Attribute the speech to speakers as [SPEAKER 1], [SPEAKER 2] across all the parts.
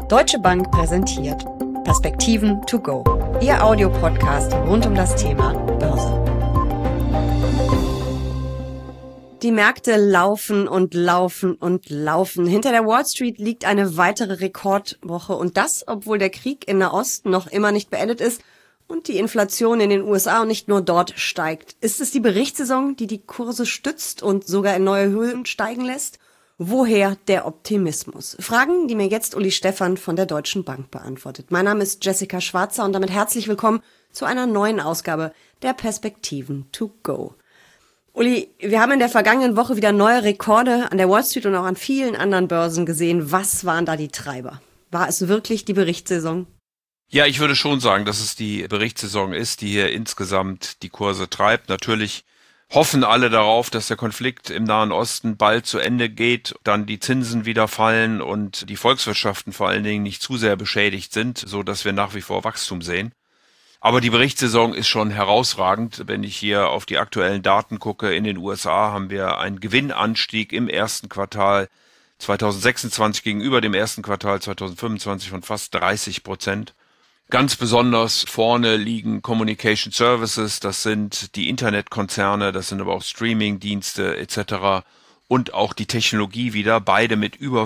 [SPEAKER 1] Deutsche Bank präsentiert Perspektiven to go, Ihr Audiopodcast rund um das Thema Börse. Die Märkte laufen und laufen und laufen. Hinter der Wall Street liegt eine weitere Rekordwoche und das, obwohl der Krieg in Nahost noch immer nicht beendet ist und die Inflation in den USA und nicht nur dort steigt. Ist es die Berichtssaison, die die Kurse stützt und sogar in neue Höhen steigen lässt? Woher der Optimismus? Fragen, die mir jetzt Uli Stephan von der Deutschen Bank beantwortet. Mein Name ist Jessica Schwarzer und damit herzlich willkommen zu einer neuen Ausgabe der Perspektiven to go. Uli, wir haben in der vergangenen Woche wieder neue Rekorde an der Wall Street und auch an vielen anderen Börsen gesehen. Was waren da die Treiber? War es wirklich die Berichtssaison?
[SPEAKER 2] Ja, ich würde schon sagen, dass es die Berichtssaison ist, die hier insgesamt die Kurse treibt. Natürlich hoffen alle darauf, dass der Konflikt im Nahen Osten bald zu Ende geht, dann die Zinsen wieder fallen und die Volkswirtschaften vor allen Dingen nicht zu sehr beschädigt sind, so dass wir nach wie vor Wachstum sehen. Aber die Berichtssaison ist schon herausragend. Wenn ich hier auf die aktuellen Daten gucke, in den USA haben wir einen Gewinnanstieg im ersten Quartal 2026 gegenüber dem ersten Quartal 2025 von fast 30%. Ganz besonders vorne liegen Communication Services, das sind die Internetkonzerne, das sind aber auch Streamingdienste etc. und auch die Technologie wieder, beide mit über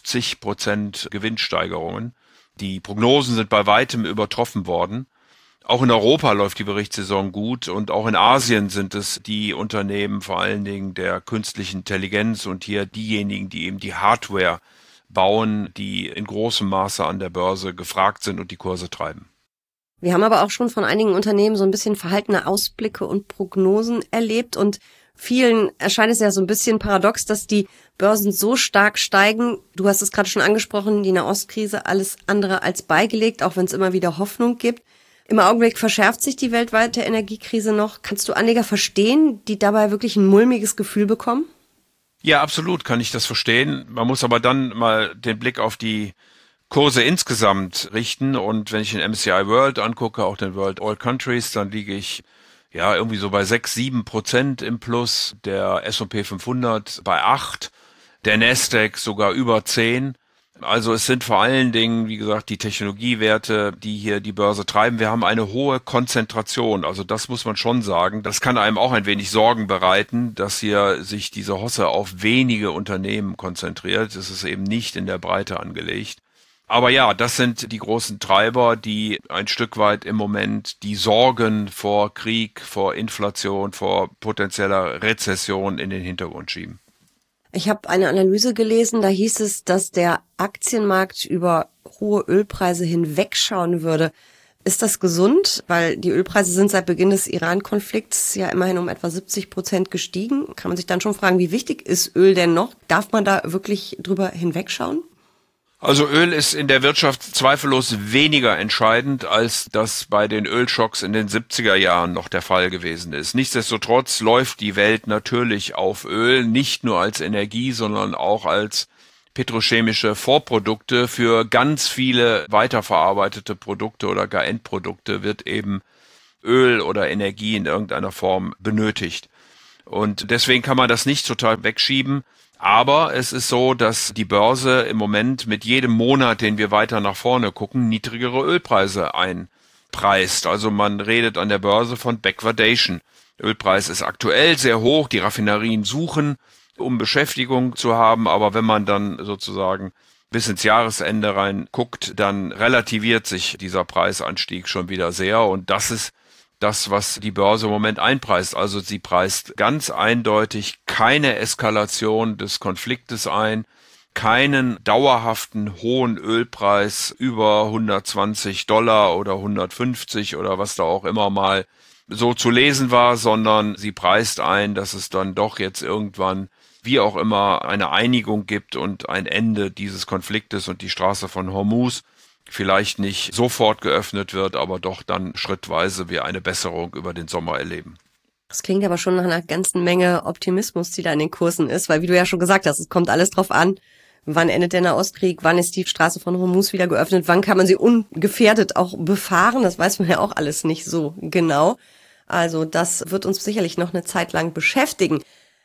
[SPEAKER 2] 50% Gewinnsteigerungen. Die Prognosen sind bei weitem übertroffen worden. Auch in Europa läuft die Berichtssaison gut und auch in Asien sind es die Unternehmen vor allen Dingen der künstlichen Intelligenz und hier diejenigen, die eben die Hardware bauen, die in großem Maße an der Börse gefragt sind und die Kurse treiben.
[SPEAKER 1] Wir haben aber auch schon von einigen Unternehmen so ein bisschen verhaltene Ausblicke und Prognosen erlebt und vielen erscheint es ja so ein bisschen paradox, dass die Börsen so stark steigen. Du hast es gerade schon angesprochen, die Nahostkrise, alles andere als beigelegt, auch wenn es immer wieder Hoffnung gibt. Im Augenblick verschärft sich die weltweite Energiekrise noch. Kannst du Anleger verstehen, die dabei wirklich ein mulmiges Gefühl bekommen?
[SPEAKER 2] Ja, absolut kann ich das verstehen. Man muss aber dann mal den Blick auf die Kurse insgesamt richten. Und wenn ich den MSCI World angucke, auch den World All Countries, dann liege ich ja irgendwie so bei 6-7% im Plus. Der S&P 500 bei 8%, der Nasdaq sogar über 10%. Also es sind vor allen Dingen, wie gesagt, die Technologiewerte, die hier die Börse treiben. Wir haben eine hohe Konzentration, also das muss man schon sagen. Das kann einem auch ein wenig Sorgen bereiten, dass hier sich diese Hosse auf wenige Unternehmen konzentriert. Es ist eben nicht in der Breite angelegt. Aber ja, das sind die großen Treiber, die ein Stück weit im Moment die Sorgen vor Krieg, vor Inflation, vor potenzieller Rezession in den Hintergrund schieben.
[SPEAKER 1] Ich habe eine Analyse gelesen, da hieß es, dass der Aktienmarkt über hohe Ölpreise hinwegschauen würde. Ist das gesund? Weil die Ölpreise sind seit Beginn des Iran-Konflikts ja immerhin um etwa 70% gestiegen. Kann man sich dann schon fragen, wie wichtig ist Öl denn noch? Darf man da wirklich drüber hinwegschauen?
[SPEAKER 2] Also Öl ist in der Wirtschaft zweifellos weniger entscheidend, als das bei den Ölschocks in den 70er Jahren noch der Fall gewesen ist. Nichtsdestotrotz läuft die Welt natürlich auf Öl, nicht nur als Energie, sondern auch als petrochemische Vorprodukte. Für ganz viele weiterverarbeitete Produkte oder gar Endprodukte wird eben Öl oder Energie in irgendeiner Form benötigt. Und deswegen kann man das nicht total wegschieben. Aber es ist so, dass die Börse im Moment mit jedem Monat, den wir weiter nach vorne gucken, niedrigere Ölpreise einpreist. Also man redet an der Börse von Backwardation. Der Ölpreis ist aktuell sehr hoch, die Raffinerien suchen, um Beschäftigung zu haben, aber wenn man dann sozusagen bis ins Jahresende rein guckt, dann relativiert sich dieser Preisanstieg schon wieder sehr und das ist das, was die Börse im Moment einpreist. Also sie preist ganz eindeutig keine Eskalation des Konfliktes ein, keinen dauerhaften hohen Ölpreis über $120 oder 150 oder was da auch immer mal so zu lesen war, sondern sie preist ein, dass es dann doch jetzt irgendwann, wie auch immer, eine Einigung gibt und ein Ende dieses Konfliktes und die Straße von Hormuz vielleicht nicht sofort geöffnet wird, aber doch dann schrittweise wir eine Besserung über den Sommer erleben.
[SPEAKER 1] Das klingt aber schon nach einer ganzen Menge Optimismus, die da in den Kursen ist, weil wie du ja schon gesagt hast, es kommt alles drauf an, wann endet der Nahostkrieg, wann ist die Straße von Hormuz wieder geöffnet, wann kann man sie ungefährdet auch befahren, das weiß man ja auch alles nicht so genau. Also das wird uns sicherlich noch eine Zeit lang beschäftigen.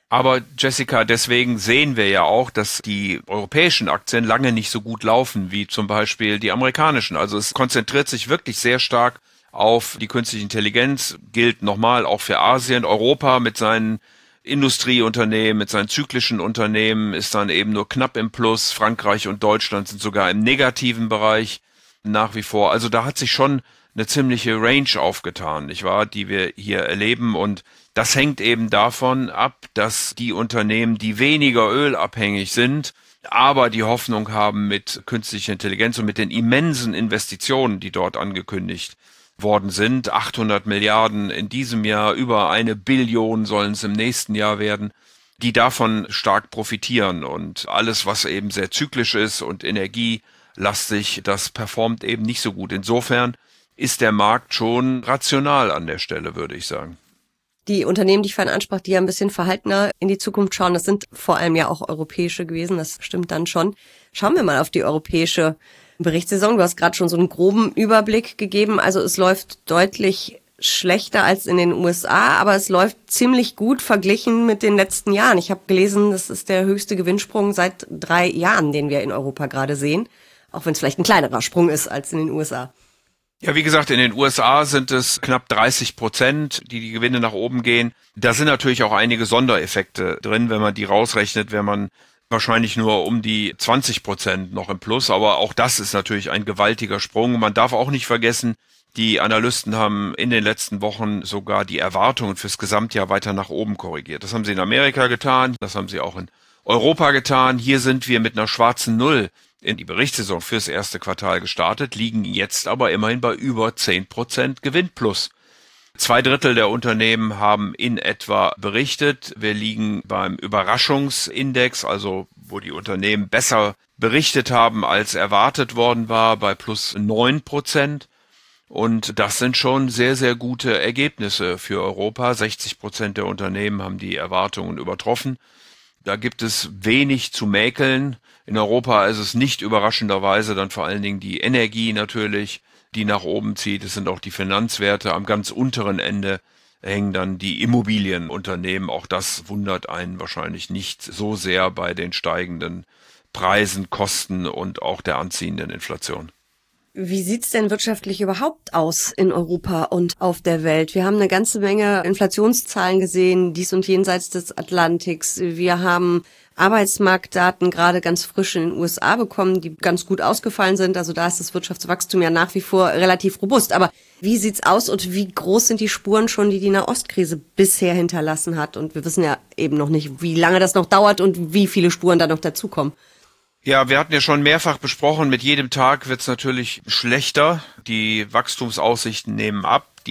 [SPEAKER 2] Aber Jessica, deswegen sehen wir ja auch, dass die europäischen Aktien lange nicht so gut laufen wie zum Beispiel die amerikanischen. Also es konzentriert sich wirklich sehr stark auf die künstliche Intelligenz, gilt nochmal auch für Asien. Europa mit seinen Industrieunternehmen, mit seinen zyklischen Unternehmen ist dann eben nur knapp im Plus. Frankreich und Deutschland sind sogar im negativen Bereich nach wie vor. Also da hat sich schon eine ziemliche Range aufgetan, nicht wahr, die wir hier erleben. Und das hängt eben davon ab, dass die Unternehmen, die weniger ölabhängig sind, aber die Hoffnung haben mit künstlicher Intelligenz und mit den immensen Investitionen, die dort angekündigt worden sind, 800 Milliarden in diesem Jahr, über 1 Billion sollen es im nächsten Jahr werden, die davon stark profitieren. Und alles, was eben sehr zyklisch ist und energielastig, das performt eben nicht so gut. Insofern ist der Markt schon rational an der Stelle, würde ich sagen.
[SPEAKER 1] Die Unternehmen, die ich vorhin ansprach, die ja ein bisschen verhaltener in die Zukunft schauen, das sind vor allem ja auch europäische gewesen, das stimmt dann schon. Schauen wir mal auf die europäische Berichtssaison. Du hast gerade schon so einen groben Überblick gegeben. Also es läuft deutlich schlechter als in den USA, aber es läuft ziemlich gut verglichen mit den letzten Jahren. Ich habe gelesen, das ist der höchste Gewinnsprung seit 3 Jahren, den wir in Europa gerade sehen, auch wenn es vielleicht ein kleinerer Sprung ist als in den USA.
[SPEAKER 2] Ja, wie gesagt, in den USA sind es knapp 30%, die Gewinne nach oben gehen. Da sind natürlich auch einige Sondereffekte drin, wenn man die rausrechnet, wäre man wahrscheinlich nur um die 20% noch im Plus. Aber auch das ist natürlich ein gewaltiger Sprung. Man darf auch nicht vergessen, die Analysten haben in den letzten Wochen sogar die Erwartungen fürs Gesamtjahr weiter nach oben korrigiert. Das haben sie in Amerika getan, das haben sie auch in Europa getan. Hier sind wir mit einer schwarzen Null in die Berichtssaison fürs erste Quartal gestartet, liegen jetzt aber immerhin bei über 10% Gewinnplus. 2/3 der Unternehmen haben in etwa berichtet. Wir liegen beim Überraschungsindex, also wo die Unternehmen besser berichtet haben, als erwartet worden war, bei plus 9%. Und das sind schon sehr, sehr gute Ergebnisse für Europa. 60% der Unternehmen haben die Erwartungen übertroffen. Da gibt es wenig zu mäkeln. In Europa ist es nicht überraschenderweise dann vor allen Dingen die Energie natürlich, die nach oben zieht. Es sind auch die Finanzwerte. Am ganz unteren Ende hängen dann die Immobilienunternehmen. Auch das wundert einen wahrscheinlich nicht so sehr bei den steigenden Preisen, Kosten und auch der anziehenden Inflation.
[SPEAKER 1] Wie sieht's denn wirtschaftlich überhaupt aus in Europa und auf der Welt? Wir haben eine ganze Menge Inflationszahlen gesehen, dies und jenseits des Atlantiks. Wir haben Arbeitsmarktdaten gerade ganz frisch in den USA bekommen, die ganz gut ausgefallen sind. Also da ist das Wirtschaftswachstum ja nach wie vor relativ robust. Aber wie sieht's aus und wie groß sind die Spuren schon, die Nahostkrise bisher hinterlassen hat? Und wir wissen ja eben noch nicht, wie lange das noch dauert und wie viele Spuren da noch dazukommen.
[SPEAKER 2] Ja, wir hatten ja schon mehrfach besprochen, mit jedem Tag wird es natürlich schlechter. Die Wachstumsaussichten nehmen ab, die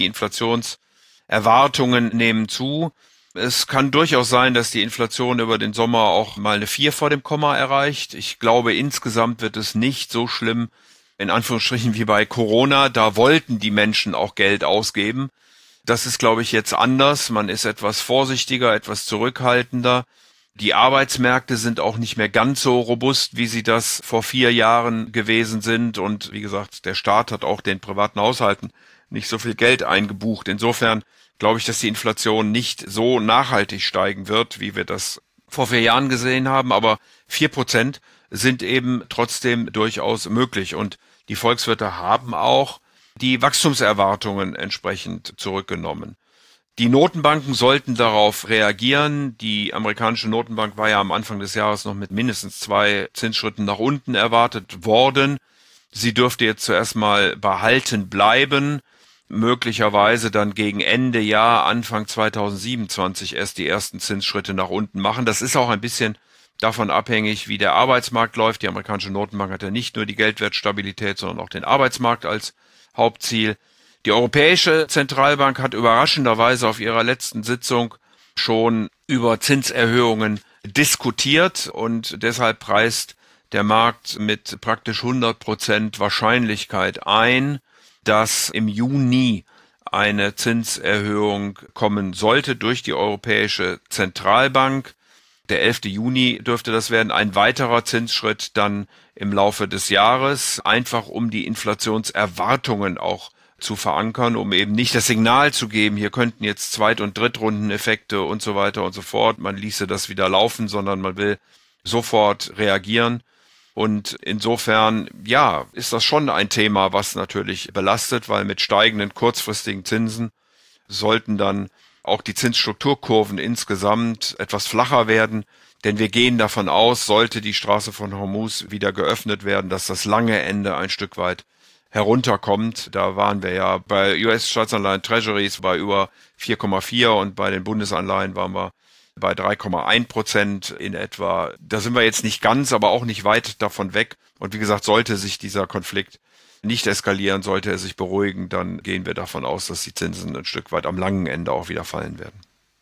[SPEAKER 2] Inflationserwartungen nehmen zu. Es kann durchaus sein, dass die Inflation über den Sommer auch mal eine 4 vor dem Komma erreicht. Ich glaube, insgesamt wird es nicht so schlimm, in Anführungsstrichen, wie bei Corona. Da wollten die Menschen auch Geld ausgeben. Das ist, glaube ich, jetzt anders. Man ist etwas vorsichtiger, etwas zurückhaltender. Die Arbeitsmärkte sind auch nicht mehr ganz so robust, wie sie das vor 4 Jahren gewesen sind. Und wie gesagt, der Staat hat auch den privaten Haushalten nicht so viel Geld eingebucht. Insofern glaube ich, dass die Inflation nicht so nachhaltig steigen wird, wie wir das vor 4 Jahren gesehen haben. Aber 4% sind eben trotzdem durchaus möglich. Und die Volkswirte haben auch die Wachstumserwartungen entsprechend zurückgenommen. Die Notenbanken sollten darauf reagieren. Die amerikanische Notenbank war ja am Anfang des Jahres noch mit mindestens 2 Zinsschritten nach unten erwartet worden. Sie dürfte jetzt zuerst mal behalten bleiben, möglicherweise dann gegen Ende Jahr, Anfang 2027 erst die ersten Zinsschritte nach unten machen. Das ist auch ein bisschen davon abhängig, wie der Arbeitsmarkt läuft. Die amerikanische Notenbank hat ja nicht nur die Geldwertstabilität, sondern auch den Arbeitsmarkt als Hauptziel. Die Europäische Zentralbank hat überraschenderweise auf ihrer letzten Sitzung schon über Zinserhöhungen diskutiert und deshalb preist der Markt mit praktisch 100% Wahrscheinlichkeit ein, dass im Juni eine Zinserhöhung kommen sollte durch die Europäische Zentralbank. Der 11. Juni dürfte das werden, ein weiterer Zinsschritt dann im Laufe des Jahres, einfach um die Inflationserwartungen auch zu verankern, um eben nicht das Signal zu geben, hier könnten jetzt Zweit- und Drittrundeneffekte und so weiter und so fort, man ließe das wieder laufen, sondern man will sofort reagieren. Und insofern, ja, ist das schon ein Thema, was natürlich belastet, weil mit steigenden kurzfristigen Zinsen sollten dann auch die Zinsstrukturkurven insgesamt etwas flacher werden. Denn wir gehen davon aus, sollte die Straße von Hormuz wieder geöffnet werden, dass das lange Ende ein Stück weit herunterkommt. Da waren wir ja bei US-Staatsanleihen Treasuries bei über 4,4 und bei den Bundesanleihen waren wir bei 3,1% in etwa. Da sind wir jetzt nicht ganz, aber auch nicht weit davon weg. Und wie gesagt, sollte sich dieser Konflikt nicht eskalieren, sollte er sich beruhigen, dann gehen wir davon aus, dass die Zinsen ein Stück weit am langen Ende auch wieder fallen werden.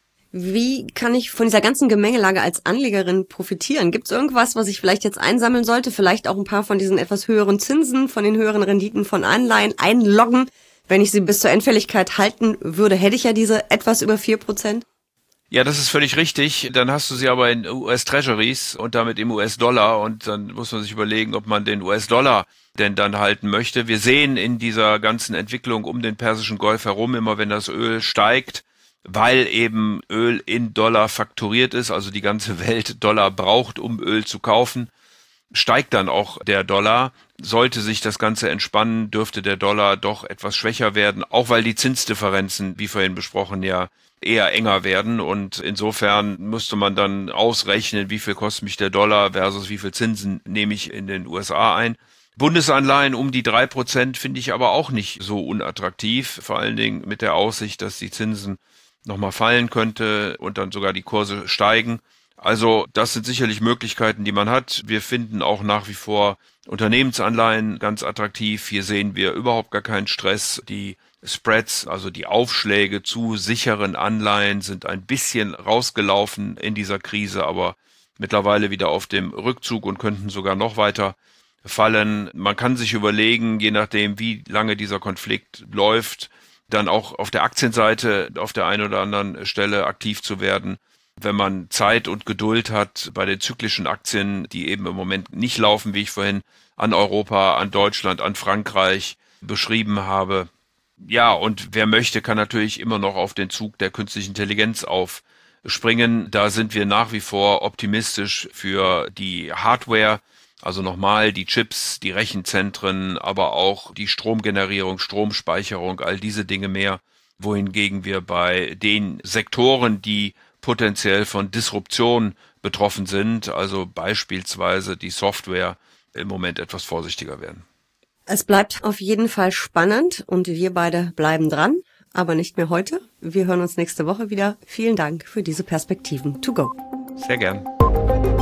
[SPEAKER 1] Wie kann ich von dieser ganzen Gemengelage als Anlegerin profitieren? Gibt es irgendwas, was ich vielleicht jetzt einsammeln sollte? Vielleicht auch ein paar von diesen etwas höheren Zinsen, von den höheren Renditen von Anleihen einloggen? Wenn ich sie bis zur Endfälligkeit halten würde, hätte ich ja diese etwas über 4%.
[SPEAKER 2] Ja, das ist völlig richtig. Dann hast du sie aber in US-Treasuries und damit im US-Dollar und dann muss man sich überlegen, ob man den US-Dollar denn dann halten möchte. Wir sehen in dieser ganzen Entwicklung um den Persischen Golf herum, immer wenn das Öl steigt, weil eben Öl in Dollar fakturiert ist, also die ganze Welt Dollar braucht, um Öl zu kaufen, steigt dann auch der Dollar. Sollte sich das Ganze entspannen, dürfte der Dollar doch etwas schwächer werden, auch weil die Zinsdifferenzen, wie vorhin besprochen, ja eher enger werden und insofern müsste man dann ausrechnen, wie viel kostet mich der Dollar versus wie viel Zinsen nehme ich in den USA ein. Bundesanleihen um die 3% finde ich aber auch nicht so unattraktiv, vor allen Dingen mit der Aussicht, dass die Zinsen nochmal fallen könnte und dann sogar die Kurse steigen. Also das sind sicherlich Möglichkeiten, die man hat. Wir finden auch nach wie vor Unternehmensanleihen ganz attraktiv. Hier sehen wir überhaupt gar keinen Stress. Die Spreads, also die Aufschläge zu sicheren Anleihen, sind ein bisschen rausgelaufen in dieser Krise, aber mittlerweile wieder auf dem Rückzug und könnten sogar noch weiter fallen. Man kann sich überlegen, je nachdem, wie lange dieser Konflikt läuft, dann auch auf der Aktienseite auf der einen oder anderen Stelle aktiv zu werden. Wenn man Zeit und Geduld hat bei den zyklischen Aktien, die eben im Moment nicht laufen, wie ich vorhin an Europa, an Deutschland, an Frankreich beschrieben habe. Ja, und wer möchte, kann natürlich immer noch auf den Zug der künstlichen Intelligenz aufspringen. Da sind wir nach wie vor optimistisch für die Hardware, also nochmal die Chips, die Rechenzentren, aber auch die Stromgenerierung, Stromspeicherung, all diese Dinge mehr, wohingegen wir bei den Sektoren, die potenziell von Disruption betroffen sind, also beispielsweise die Software, im Moment etwas vorsichtiger werden.
[SPEAKER 1] Es bleibt auf jeden Fall spannend und wir beide bleiben dran, aber nicht mehr heute. Wir hören uns nächste Woche wieder. Vielen Dank für diese Perspektiven to go.
[SPEAKER 2] Sehr gern.